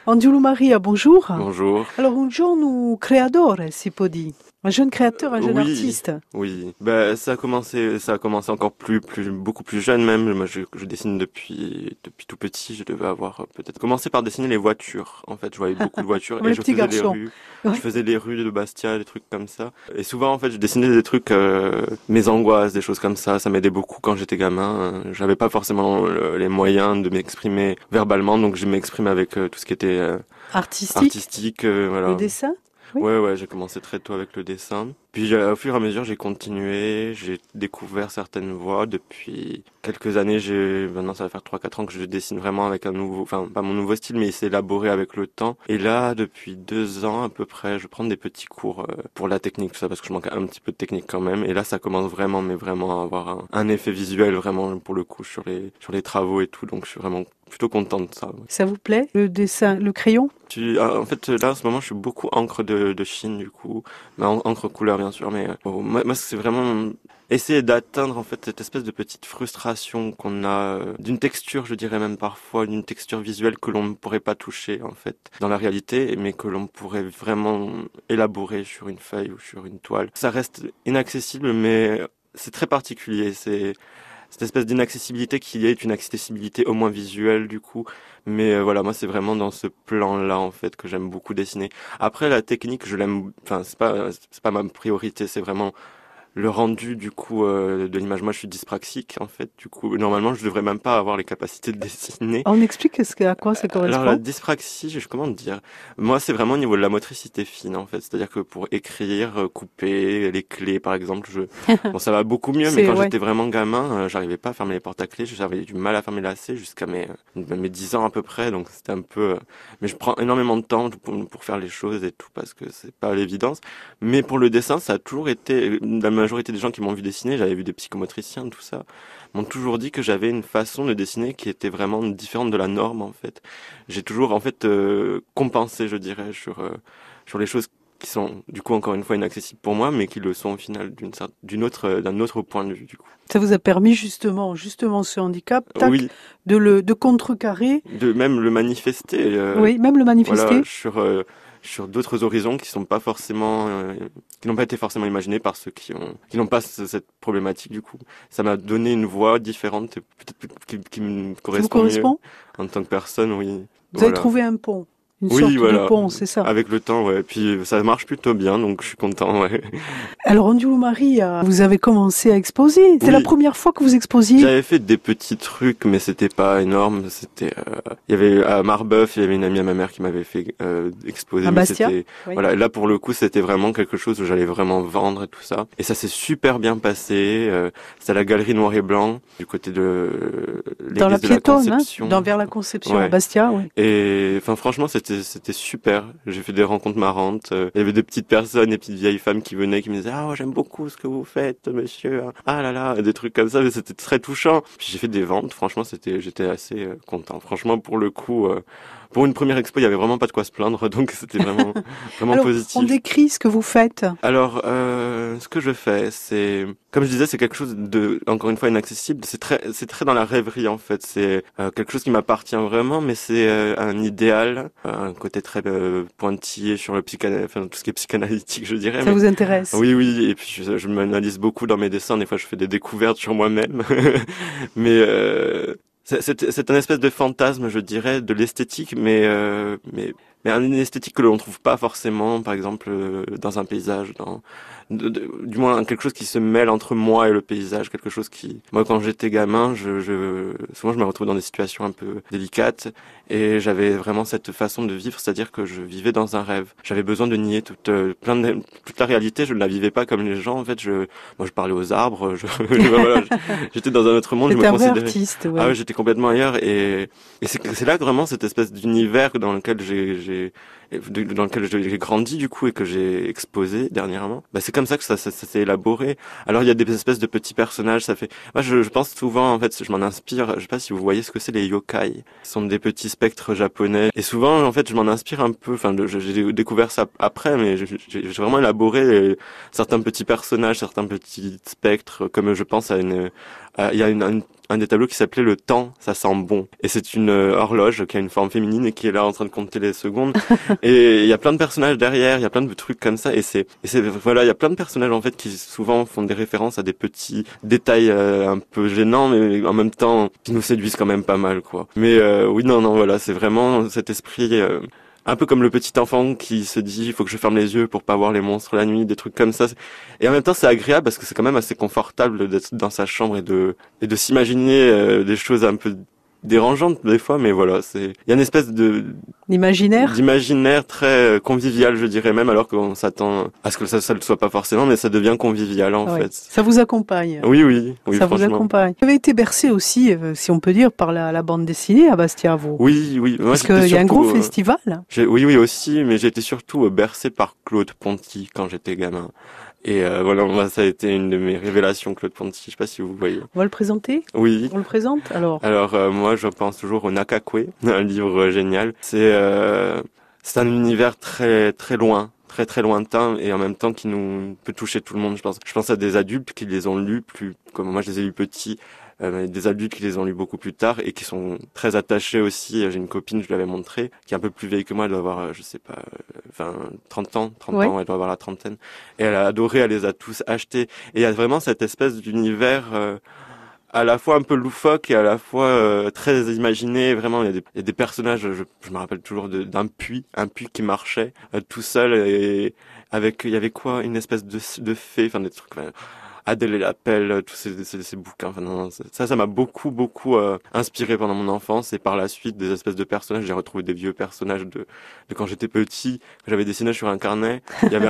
Angiolo Maria, bonjour. Bonjour. Alors, un giorno creatore, si può dire. Un jeune créateur, un jeune Oui, artiste. oui. Ça a commencé encore beaucoup plus jeune même. Moi, je dessine depuis tout petit. Je devais avoir peut-être commencé par dessiner les voitures. En fait, je voyais beaucoup de voitures Comme et les je petits faisais les garçons. rues. Je Ouais. faisais les rues de Bastia, des trucs comme ça. Et souvent, en fait, je dessinais des trucs, mes angoisses, des choses comme ça. Ça m'aidait beaucoup quand j'étais gamin. J'avais pas forcément les moyens de m'exprimer verbalement, donc je m'exprime avec tout ce qui était Artistique, artistique, le voilà. dessin. Oui. Ouais, j'ai commencé très tôt avec le dessin. Puis au fur et à mesure, j'ai continué, j'ai découvert certaines voies. Depuis quelques années, maintenant ça va faire 3-4 ans que je dessine vraiment avec un nouveau, enfin pas mon nouveau style, mais il s'est élaboré avec le temps. Et là, depuis 2 ans à peu près, je prends des petits cours pour la technique, tout ça, parce que je manque un petit peu de technique quand même. Et là, ça commence vraiment, mais vraiment à avoir un effet visuel vraiment pour le coup sur les travaux et tout. Donc je suis vraiment plutôt content de ça. Ouais. Ça vous plaît, le dessin, le crayon? En fait, là, en ce moment, je suis beaucoup encre de Chine, du coup. Mais encre couleur, bien sûr. Mais moi, c'est vraiment essayer d'atteindre, en fait, cette espèce de petite frustration qu'on a d'une texture, je dirais même parfois, d'une texture visuelle que l'on ne pourrait pas toucher, en fait, dans la réalité, mais que l'on pourrait vraiment élaborer sur une feuille ou sur une toile. Ça reste inaccessible, mais c'est très particulier. C'est cette espèce d'inaccessibilité qui est une accessibilité au moins visuelle du coup, mais voilà, moi c'est vraiment dans ce plan-là en fait que j'aime beaucoup dessiner. Après la technique, je l'aime, enfin c'est pas ma priorité, c'est vraiment le rendu du coup de l'image. Moi je suis dyspraxique en fait, du coup normalement je devrais même pas avoir les capacités de dessiner. On explique à quoi ça Alors la correspond? dyspraxie, comment dire? Moi, c'est vraiment au niveau de la motricité fine en fait. C'est-à-dire que pour écrire, couper les clés, par exemple, bon, ça va beaucoup mieux. Mais C'est, quand ouais. j'étais vraiment gamin, j'arrivais pas à fermer les portes à clés. J'avais du mal à fermer la lacets jusqu'à mes 10 ans à peu près. Donc c'était un peu. Mais je prends énormément de temps pour faire les choses et tout parce que c'est pas l'évidence. Mais pour le dessin, ça a toujours été. La majorité des gens qui m'ont vu dessiner, j'avais vu des psychomotriciens, tout ça, m'ont toujours dit que j'avais une façon de dessiner qui était vraiment différente de la norme en fait. J'ai toujours en fait compensé, je dirais, sur les choses qui sont du coup encore une fois inaccessibles pour moi, mais qui le sont au final d'un autre point de vue du coup. Ça vous a permis justement ce handicap, tac, Oui, de contrecarrer, de même le manifester, oui, même le voilà, manifester. sur d'autres horizons qui sont pas forcément, qui n'ont pas été forcément imaginés par ceux qui n'ont pas cette problématique du coup. Ça m'a donné une voix différente, et peut-être qui me Ça vous correspond mieux correspond? en tant que personne, oui. Vous avez Voilà. trouvé un pont, une Oui, sorte de voilà. pont, c'est ça. Avec le temps, ouais. Puis ça marche plutôt bien, donc je suis content, ouais. Alors, Angiolo Maria, vous avez commencé à exposer. C'est la Oui. première fois que vous exposiez? J'avais fait des petits trucs, mais c'était pas énorme. Il y avait à Marbeuf, il y avait une amie à ma mère qui m'avait fait exposer, À mais Bastia? c'était Oui. voilà. Et là pour le coup, c'était vraiment quelque chose où j'allais vraiment vendre et tout ça. Et ça s'est super bien passé. C'était à la galerie Noir et Blanc du côté de Dans la l'église de la piétonne, hein, Conception. vers la Conception, à Ouais. Bastia, oui. Et enfin franchement c'était super. J'ai fait des rencontres marrantes. Il y avait des petites personnes, des petites vieilles femmes qui venaient qui me disaient ah ouais, j'aime beaucoup ce que vous faites monsieur. Ah là là, des trucs comme ça, mais c'était très touchant. Puis j'ai fait des ventes, franchement j'étais assez content. Franchement pour le coup pour une première expo, il y avait vraiment pas de quoi se plaindre, donc c'était vraiment Alors, positif. on décrit ce que vous faites. Alors, ce que je fais, c'est, comme je disais, c'est quelque chose de, encore une fois, inaccessible. C'est très dans la rêverie en fait. C'est quelque chose qui m'appartient vraiment, mais c'est un idéal, un côté très pointillé sur enfin, tout ce qui est psychanalytique, je dirais. Ça Mais vous intéresse? oui. Et puis je m'analyse beaucoup dans mes dessins. Des fois, je fais des découvertes sur moi-même, mais c'est un espèce de fantasme, je dirais, de l'esthétique, mais une esthétique que l'on trouve pas forcément, par exemple, dans un paysage, du moins quelque chose qui se mêle entre moi et le paysage, quelque chose qui, moi, quand j'étais gamin, souvent je me retrouve dans des situations un peu délicates, et j'avais vraiment cette façon de vivre, c'est-à-dire que je vivais dans un rêve. J'avais besoin de nier toute la réalité, je ne la vivais pas comme les gens, en fait, moi, je parlais aux arbres, voilà, j'étais dans un autre monde, je me C'est un vrai considérais. artiste, Ah ouais. ouais, j'étais complètement ailleurs et c'est là que vraiment cette espèce d'univers dans lequel dans lequel j'ai grandi du coup et que j'ai exposé dernièrement, bah c'est comme ça que ça s'est élaboré. Alors il y a des espèces de petits personnages, ça fait. Moi je pense souvent en fait, je m'en inspire. Je sais pas si vous voyez ce que c'est les yokai. Ce sont des petits spectres japonais. Et souvent en fait je m'en inspire un peu. Enfin j'ai découvert ça après, mais j'ai vraiment élaboré certains petits personnages, certains petits spectres, comme je pense à il y a un des tableaux qui s'appelait Le temps, ça sent bon. Et c'est une horloge qui a une forme féminine et qui est là en train de compter les secondes. Et il y a plein de personnages derrière, il y a plein de trucs comme ça. Voilà, il y a plein de personnages en fait qui souvent font des références à des petits détails un peu gênants, mais en même temps qui nous séduisent quand même pas mal, quoi. Mais oui, non, voilà, c'est vraiment cet esprit. Un peu comme le petit enfant qui se dit il faut que je ferme les yeux pour pas voir les monstres la nuit, des trucs comme ça. Et en même temps c'est agréable parce que c'est quand même assez confortable d'être dans sa chambre et de s'imaginer des choses un peu dérangeantes des fois, mais voilà, il y a une espèce d'imaginaire très convivial, je dirais même, alors qu'on s'attend à ce que ça le soit pas forcément, mais ça devient convivial en fait. Ça vous accompagne. Oui, ça vous accompagne. Vous avez été bercé aussi, si on peut dire, par la bande dessinée à Bastia, vous. Oui. Moi, parce qu'il y a un gros festival. Oui aussi, mais j'ai été surtout bercé par Claude Ponty quand j'étais gamin. Et voilà, moi, ça a été une de mes révélations, Claude Ponty. Je sais pas si vous voyez. On va le présenter ? Oui. On le présente alors ? Alors moi, je pense toujours au Nakakwe, un livre génial. C'est un univers très très loin, très lointain, et en même temps qui nous peut toucher tout le monde. Je pense à des adultes qui les ont lus comme moi, je les ai lus petits. Des adultes qui les ont lus beaucoup plus tard et qui sont très attachés aussi. J'ai une copine, je lui avais montré, qui est un peu plus vieille que moi, elle doit avoir, je sais pas, 30 ans, elle doit avoir la trentaine. Et elle a adoré, elle les a tous achetés. Et il y a vraiment cette espèce d'univers à la fois un peu loufoque et à la fois très imaginé. Vraiment, il y a des personnages, je me rappelle toujours un puits qui marchait tout seul et il y avait quoi, une espèce de fée, enfin des trucs... Adèle et l'appel, tous ces bouquins. Enfin, non, ça m'a beaucoup inspiré pendant mon enfance, et par la suite des espèces de personnages. J'ai retrouvé des vieux personnages de quand j'étais petit, que j'avais dessiné sur un carnet. Il y avait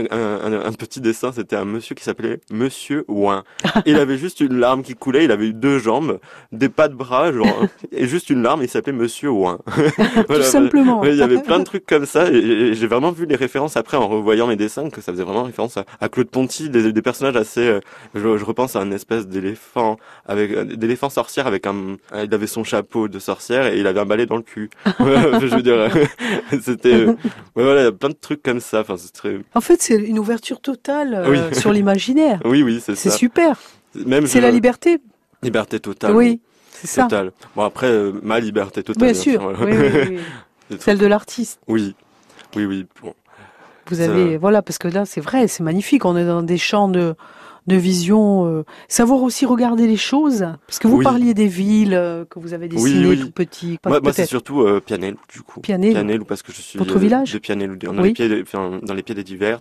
un petit dessin, c'était un monsieur qui s'appelait Monsieur Ouin. Il avait juste une larme qui coulait, il avait eu 2 jambes, pas de bras, et juste une larme, et il s'appelait Monsieur Ouin. Voilà, tout simplement. Il y avait plein de trucs comme ça, et j'ai vraiment vu les références après en revoyant mes dessins, que ça faisait vraiment référence à Claude Ponty, des personnages assez je repense à un espèce d'éléphant d'éléphant sorcière avec il avait son chapeau de sorcière et il avait un balai dans le cul. Je veux dire, c'était voilà, il y a plein de trucs comme ça. Enfin, c'est très. En fait, c'est une ouverture totale sur l'imaginaire. Oui, c'est ça. C'est super. C'est la liberté. Liberté totale. Oui, c'est totale. Ça. Bon après, ma liberté totale. Bien sûr. Voilà. Oui. Celle de l'artiste. Oui. Bon. Vous avez voilà, parce que là, c'est vrai, c'est magnifique. On est dans des champs de vision, savoir aussi regarder les choses, parce que vous parliez des villes que vous avez dessinées tout petit. Moi c'est surtout Pianello du coup. Pianello parce que je suis votre village de Pianello, dans les pieds des Divers,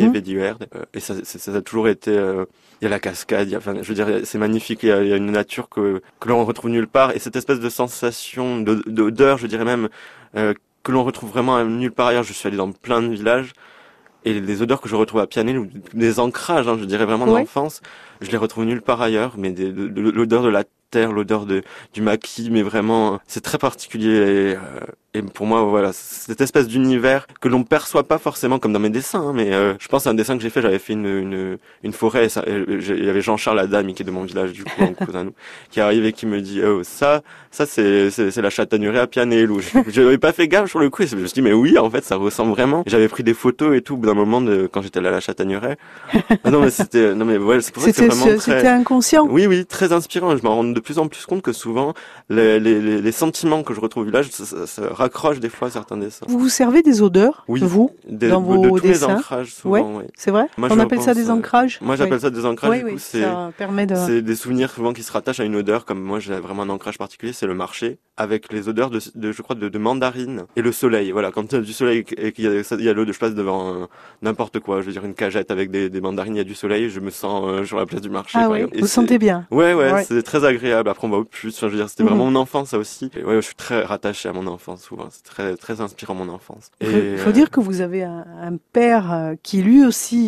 et ça a toujours été. Il y a la cascade, je veux dire, c'est magnifique. Il y a une nature que l'on retrouve nulle part, et cette espèce de sensation d'odeur, je dirais même, que l'on retrouve vraiment nulle part ailleurs. Je suis allé dans plein de villages. Et les odeurs que je retrouve à Pianello, des ancrages, je dirais vraiment d'enfance, je les retrouve nulle part ailleurs, mais l'odeur de la terre, l'odeur du maquis, mais vraiment, c'est très particulier. Et pour moi, voilà, cette espèce d'univers que l'on perçoit pas forcément comme dans mes dessins, mais je pense à un dessin que j'ai fait, j'avais fait une forêt, il y avait Jean-Charles Adami qui est de mon village, du coup, un cousin à nous, qui arrive et qui me dit, oh, ça c'est la chataignerie à Pianello. Je n'avais pas fait gaffe sur le coup, et je me suis dit, mais oui, en fait, ça ressemble vraiment. J'avais pris des photos et tout, au bout d'un moment, quand j'étais allé à la chataignerie. Non, mais voilà, c'est pour ça que c'est vraiment C'était inconscient. Oui, très inspirant. Je m'en rends de plus en plus compte que souvent, les sentiments que je retrouve au village, ça raccroche des fois certains dessins. Vous vous servez des odeurs, vous, dans vos tous dessins? Les ancrages, souvent, oui. C'est vrai? On appelle ça des ancrages? Moi, j'appelle ça des ancrages. Du coup, ça permet de... c'est des souvenirs souvent qui se rattachent à une odeur. Comme moi, j'ai vraiment un ancrage particulier, c'est le marché, avec les odeurs je crois, de mandarine et le soleil. Voilà, quand il y a du soleil et qu'il y a l'eau, je passe devant n'importe quoi. Je veux dire, une cagette avec des mandarines, il y a du soleil, je me sens sur la place du marché. Ah oui, vous sentez bien? Ouais, c'est très agréable. Après, on va au plus. Enfin, je veux dire, c'était vraiment mon enfance, ça aussi. Et je suis très rattaché à mon enfance souvent. C'est très inspirant, mon enfance. Il faut dire que vous avez un père qui lui aussi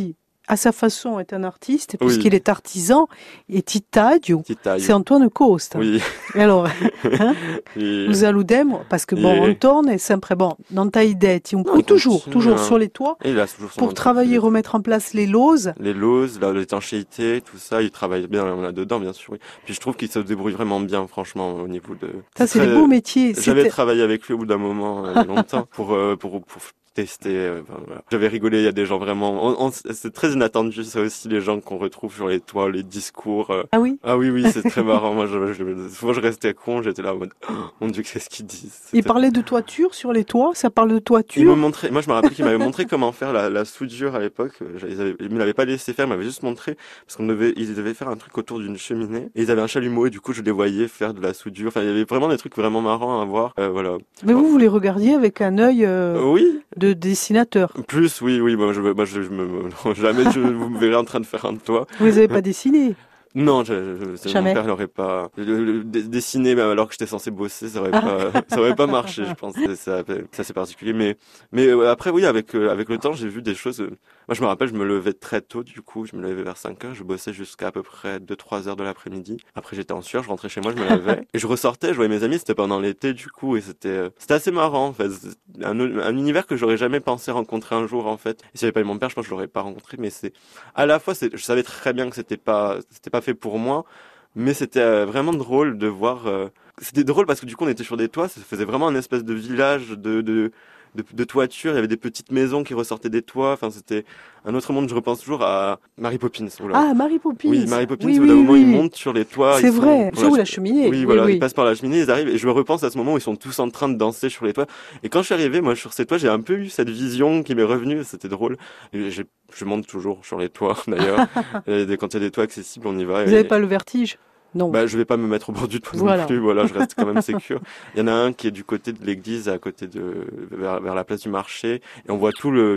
à sa façon, est un artiste, puisqu'il est artisan, et Titaio, Titaio. c'est Antoine Costa. Oui. Alors, hein, vous alludem, parce que bon, Antoine est sempre, bon, dans ta idée, toujours sur les toits, pour travailler, remettre en place les lauses. Les lauses, l'étanchéité, tout ça, il travaille bien là-dedans, bien sûr. Oui. Puis je trouve qu'il se débrouille vraiment bien, franchement, au niveau de... Ça, c'est le beau métier. J'avais travaillé avec lui au bout d'un moment, il y a longtemps, pour tester. Voilà. J'avais rigolé, il y a des gens vraiment... c'est très inattendu, ça aussi, les gens qu'on retrouve sur les toits, les discours. Ah oui? Ah oui, c'est très marrant. Moi, souvent, je restais con, j'étais là en mode, oh, mon Dieu, qu'est-ce qu'ils disent? Il parlait de toiture sur les toits, ça parle de toiture? Il me montrait, moi, je me rappelle qu'il m'avait montré comment faire la soudure à l'époque. Il me l'avait pas laissé faire, il m'avait juste montré, parce ils devaient faire un truc autour d'une cheminée, et ils avaient un chalumeau, et du coup, je les voyais faire de la soudure. Enfin, il y avait vraiment des trucs vraiment marrants à voir, voilà. Mais vous les regardiez avec un œil, oui. De dessinateur. Plus, oui, moi, jamais vous me verrez en train de faire un toit. Vous les avez pas dessinés? Non, mon père n'aurait pas dessiné alors que j'étais censé bosser, ça aurait pas marché, je pense. C'est assez particulier, mais après oui, avec le temps, j'ai vu des choses. Moi, je me rappelle, je me levais très tôt, du coup, je me levais vers 5 heures, je bossais jusqu'à à peu près 2-3 heures de l'après-midi. Après, j'étais en sueur, je rentrais chez moi, je me lavais et je ressortais, je voyais mes amis, c'était pendant l'été, du coup, et c'était assez marrant, en fait. Un univers que j'aurais jamais pensé rencontrer un jour, en fait. Et s'il n'y avait pas eu mon père, je pense que je l'aurais pas rencontré, mais à la fois, je savais très bien que c'était pas fait pour moi, mais c'était vraiment drôle de voir. C'était drôle parce que du coup, on était sur des toits, ça faisait vraiment un espèce de village de toiture, il y avait des petites maisons qui ressortaient des toits, enfin c'était un autre monde. Je repense toujours à Mary Poppins. Ah, Mary Poppins. Oui, Mary Poppins, au bout d'un moment ils montent sur les toits. C'est vrai, sur la cheminée. Oui, voilà, ils passent par la cheminée, ils arrivent, et je me repense à ce moment où ils sont tous en train de danser sur les toits. Et quand je suis arrivé, moi, sur ces toits, j'ai un peu eu cette vision qui m'est revenue, c'était drôle. Et je monte toujours sur les toits, d'ailleurs. Quand il y a des toits accessibles, on y va. Vous n'avez pas le vertige? Non. Bah, je vais pas me mettre au bord du toit non plus, voilà, je reste quand même sécure. Il y en a un qui est du côté de l'église, à côté vers la place du marché, et on voit tout le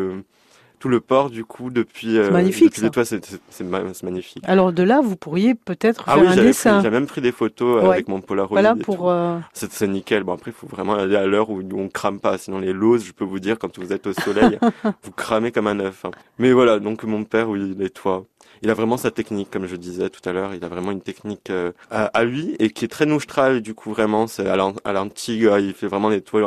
port, du coup, depuis magnifique, les toits, c'est magnifique. Alors de là, vous pourriez peut-être faire un dessin. J'ai même pris des photos avec mon Polaroid. Voilà pour. C'est nickel. Bon, après, il faut vraiment aller à l'heure où on crame pas. Sinon, les lauses, je peux vous dire, quand vous êtes au soleil, vous cramez comme un œuf. Hein. Mais voilà, donc mon père, oui, les toits. Il a vraiment sa technique, comme je disais tout à l'heure. Il a vraiment une technique à lui, et qui est très noustral, du coup, vraiment. C'est à l'antique, il fait vraiment les toits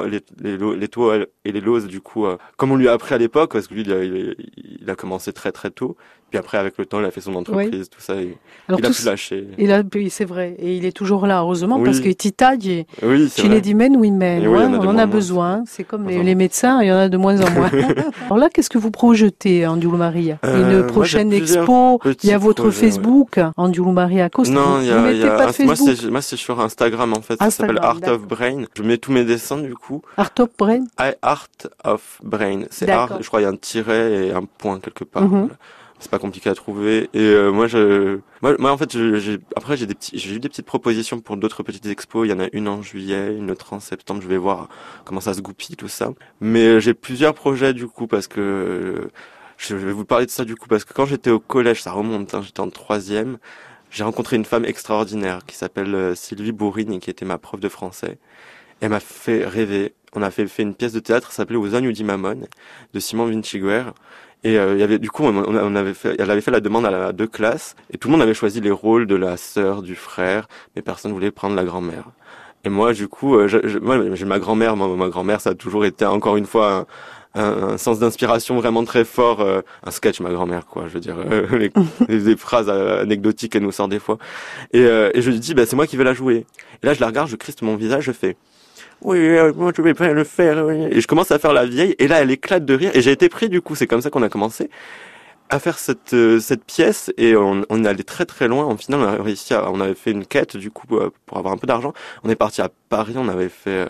et les lauses, du coup, comme on lui a appris à l'époque, parce que lui, il a commencé très très tôt. Puis après, avec le temps, il a fait son entreprise, tout ça. Il a pu lâcher. C'est vrai. Et il est toujours là, heureusement, parce que Titaio, tu les men ou men. On en a besoin. C'est comme les médecins, il y en a de moins en moins. Alors là, qu'est-ce que vous projetez, Andiulu Maria? Une prochaine expo? Il y a votre Facebook, Andiulu Maria Costa. Non, vous mettez pas de Facebook? Moi, c'est sur Instagram, en fait. Ça s'appelle Art of Brain. Je mets tous mes dessins, du coup. Art of Brain? Art of Brain. C'est art, je crois, il y a un tiret et un point quelque part. C'est pas compliqué à trouver. Et moi en fait, j'ai eu des petites propositions pour d'autres petites expos. Il y en a une en juillet, une autre en septembre. Je vais voir comment ça se goupille, tout ça. Mais j'ai plusieurs projets, du coup, parce que je vais vous parler de ça, du coup, parce que quand j'étais au collège, ça remonte, hein, j'étais en 3e, j'ai rencontré une femme extraordinaire qui s'appelle Sylvie Bourrigne, qui était ma prof de français. Elle m'a fait rêver. On a fait une pièce de théâtre, ça s'appelait Aux Ogni di Mammone, de Simon Vinciguer. Et il y avait, du coup, elle avait fait la demande à 2 classes, et tout le monde avait choisi les rôles de la sœur, du frère, mais personne voulait prendre la grand-mère. Et moi, du coup, moi, j'ai ma grand-mère. Ma grand-mère, ça a toujours été, encore une fois, un sens d'inspiration vraiment très fort, un sketch, ma grand-mère, quoi. Je veux dire, les phrases anecdotiques qu'elle nous sort des fois. Et je lui dis, c'est moi qui vais la jouer. Et là, je la regarde, je criste mon visage, je fais, oui, moi je vais pas le faire. Oui. Et je commence à faire la vieille, et là, elle éclate de rire. Et j'ai été pris, du coup, c'est comme ça qu'on a commencé à faire cette pièce, et on est allé très très loin. En final, on avait fait une quête, du coup, pour avoir un peu d'argent. On est parti à Paris, on avait fait,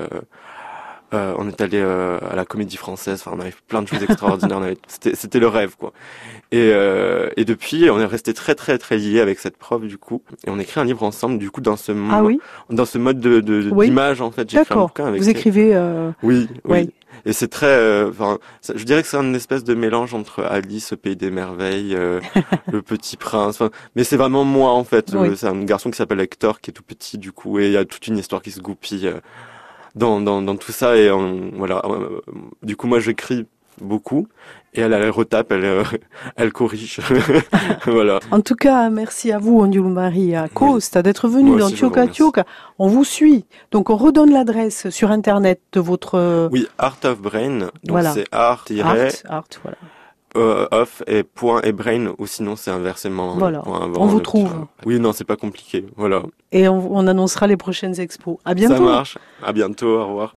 on est allé à la Comédie Française. Enfin, on avait fait plein de choses extraordinaires. C'était le rêve, quoi. Et depuis, on est resté très très très liés avec cette prof, du coup, et on écrit un livre ensemble, du coup, dans ce mode d'image, en fait. J'ai écrit un bouquin avec. Vous écrivez. Oui. Et c'est très, je dirais que c'est une espèce de mélange entre Alice au Pays des Merveilles, Le Petit Prince. Mais c'est vraiment moi, en fait. C'est un garçon qui s'appelle Hector, qui est tout petit, du coup, et il y a toute une histoire qui se goupille dans tout ça. Et voilà. Du coup, moi, j'écris beaucoup. Et elle retape, elle corrige. Voilà. En tout cas, merci à vous, Andiulou Maria Costa, d'être venu dans Tioka Tioka. On vous suit. Donc, on redonne l'adresse sur Internet de votre... Oui, Art of Brain. Donc, voilà. c'est art, voilà. Off et point et brain, ou sinon c'est inversement. Voilà. On vous trouve. Oui, non, c'est pas compliqué. Voilà. Et on annoncera les prochaines expos. À bientôt. Ça marche. À bientôt. Au revoir.